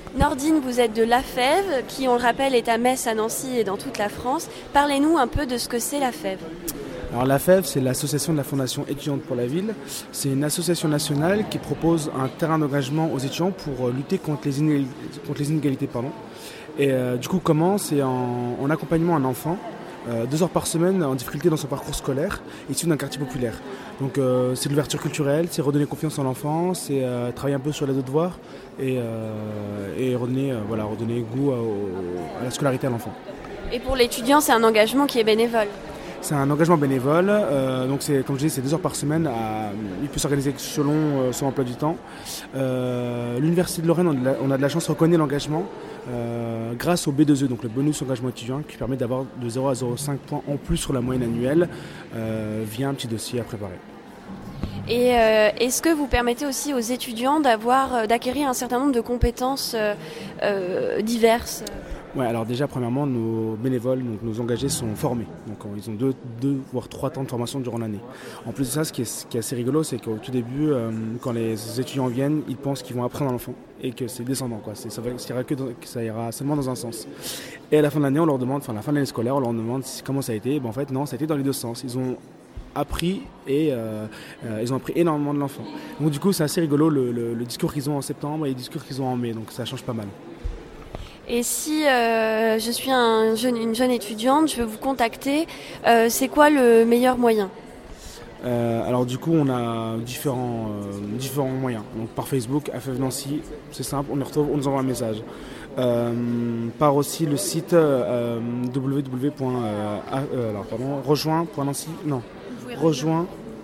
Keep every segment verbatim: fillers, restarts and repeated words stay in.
Nordine, vous êtes de l'A F E V, qui, on le rappelle, est à Metz, à Nancy et dans toute la France. Parlez-nous un peu de ce que c'est l'A F E V. Alors l'A F E V, c'est l'association de la Fondation étudiante pour la ville. C'est une association nationale qui propose un terrain d'engagement aux étudiants pour lutter contre les inégalités. Contre les inégalités pardon. Et euh, du coup, comment c'est en, en accompagnement un enfant, euh, deux heures par semaine en difficulté dans son parcours scolaire, issu d'un quartier populaire. Donc euh, c'est de l'ouverture culturelle, c'est redonner confiance en l'enfant, c'est euh, travailler un peu sur les devoirs et, euh, et redonner, euh, voilà, redonner goût à, à la scolarité à l'enfant. Et pour l'étudiant, c'est un engagement qui est bénévole. C'est un engagement bénévole, euh, donc c'est, comme je dis, c'est deux heures par semaine. À, il peut s'organiser selon euh, son emploi du temps. Euh, L'Université de Lorraine, on a de la, on a de la chance, reconnaît l'engagement euh, grâce au B deux E, donc le bonus engagement étudiant, qui permet d'avoir de zéro à zéro virgule cinq points en plus sur la moyenne annuelle euh, via un petit dossier à préparer. Et euh, est-ce que vous permettez aussi aux étudiants d'avoir, d'acquérir un certain nombre de compétences euh, euh, diverses ? Ouais, alors déjà, premièrement, nos bénévoles, donc nos engagés sont formés. Donc ils ont deux, deux voire trois temps de formation durant l'année. En plus de ça, ce qui est, ce qui est assez rigolo, c'est qu'au tout début, euh, quand les étudiants viennent, ils pensent qu'ils vont apprendre à l'enfant et que c'est descendant, quoi. C'est, ça, va, ça, ira que dans, ça ira seulement dans un sens. Et à la fin de l'année, on leur demande, enfin à la fin de l'année scolaire, on leur demande comment ça a été. Et ben, en fait, non, ça a été dans les deux sens. Ils ont appris et euh, euh, ils ont appris énormément de l'enfant. Donc du coup, c'est assez rigolo le, le, le discours qu'ils ont en septembre et le discours qu'ils ont en mai. Donc ça change pas mal. Et si euh, je suis un jeune, une jeune étudiante, je veux vous contacter, euh, c'est quoi le meilleur moyen ? euh, Alors du coup, on a différents, euh, différents moyens. Donc par Facebook, A F E V Nancy, c'est simple, on les retrouve, on nous envoie un message. Euh, par aussi le site euh, w w w point rejoint point nancy, non, rejoint,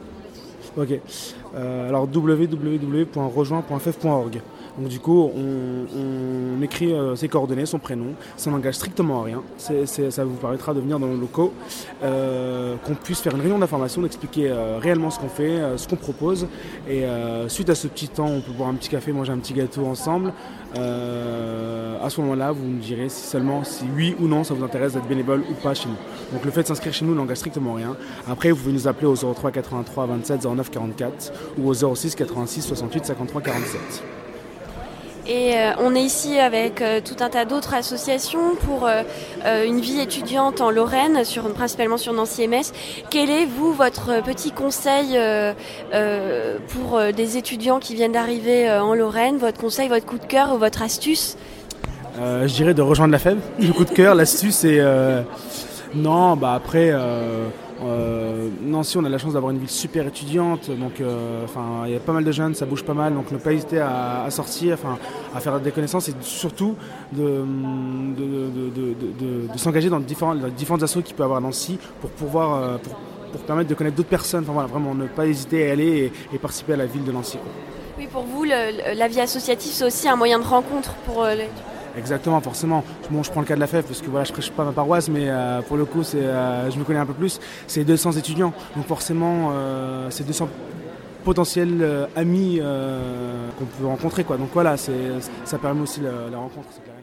ok, euh, alors w w w point rejoint point f f point org. Donc du coup, on, on écrit euh, ses coordonnées, son prénom, ça n'engage strictement à rien. C'est, c'est, ça vous permettra de venir dans nos locaux, euh, qu'on puisse faire une réunion d'information, d'expliquer euh, réellement ce qu'on fait, euh, ce qu'on propose. Et euh, suite à ce petit temps, on peut boire un petit café, manger un petit gâteau ensemble. Euh, à ce moment-là, vous me direz si seulement si oui ou non ça vous intéresse d'être bénévole ou pas chez nous. Donc le fait de s'inscrire chez nous n'engage strictement rien. Après, vous pouvez nous appeler au zéro trois quatre-vingt-trois vingt-sept zéro neuf quarante-quatre ou au zéro six quatre-vingt-six soixante-huit cinquante-trois quarante-sept. Et euh, on est ici avec euh, tout un tas d'autres associations pour euh, euh, une vie étudiante en Lorraine, sur, principalement sur Nancy et Metz. Quel est, vous, votre petit conseil euh, euh, pour euh, des étudiants qui viennent d'arriver euh, en Lorraine, votre conseil, votre coup de cœur ou votre astuce ? euh, Je dirais de rejoindre la F E V. Le coup de cœur, l'astuce, c'est... Euh... Non, bah après... Euh... Euh, Nancy, on a la chance d'avoir une ville super étudiante, donc euh, il y a pas mal de jeunes, ça bouge pas mal, donc ne pas hésiter à, à sortir, à faire des connaissances et surtout de, de, de, de, de, de s'engager dans différents, dans différentes assos qu'il peut y avoir à Nancy pour pouvoir euh, pour, pour permettre de connaître d'autres personnes. Enfin, voilà, vraiment ne pas hésiter à aller et, et participer à la ville de Nancy, quoi. Oui, pour vous, le, la vie associative, c'est aussi un moyen de rencontre pour euh, les... Exactement, forcément. Bon, je prends le cas de la F E V parce que voilà, je prêche pas ma paroisse, mais euh, pour le coup, c'est, euh, je me connais un peu plus. C'est deux cents étudiants, donc forcément, euh, c'est deux cents potentiels euh, amis euh, qu'on peut rencontrer, quoi. Donc voilà, c'est, ça permet aussi la, la rencontre, c'est clair.